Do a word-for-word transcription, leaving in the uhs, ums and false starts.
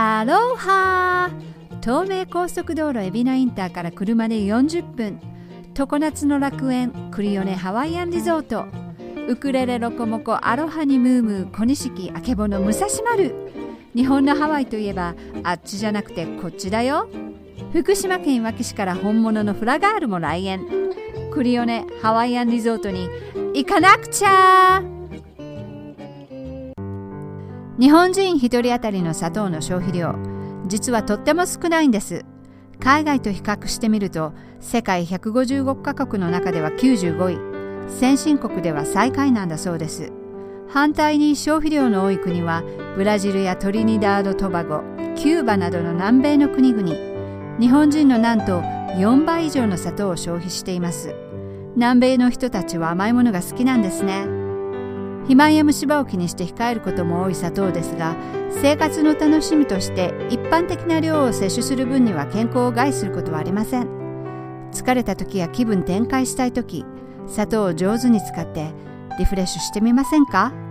アロハー。東名高速道路海老名インターから車でよんじゅっぷん、常夏の楽園クリオネハワイアンリゾート。ウクレレロコモコアロハにムームー小錦あけぼの武蔵丸。日本のハワイといえばあっちじゃなくてこっちだよ。福島県いわき市から本物のフラガールも来園。クリオネハワイアンリゾートに行かなくちゃ。日本人一人当たりの砂糖の消費量、実はとっても少ないんです。海外と比較してみると、世界ひゃくごじゅうごカ国の中ではきゅうじゅうごい、先進国では最下位なんだそうです。反対に消費量の多い国は、ブラジルやトリニダード・トバゴ、キューバなどの南米の国々。日本人のなんとよんばい以上の砂糖を消費しています。南米の人たちは甘いものが好きなんですね。肥満や虫歯を気にして控えることも多い砂糖ですが、生活の楽しみとして一般的な量を摂取する分には健康を害することはありません。疲れた時や気分転換したい時、砂糖を上手に使ってリフレッシュしてみませんか？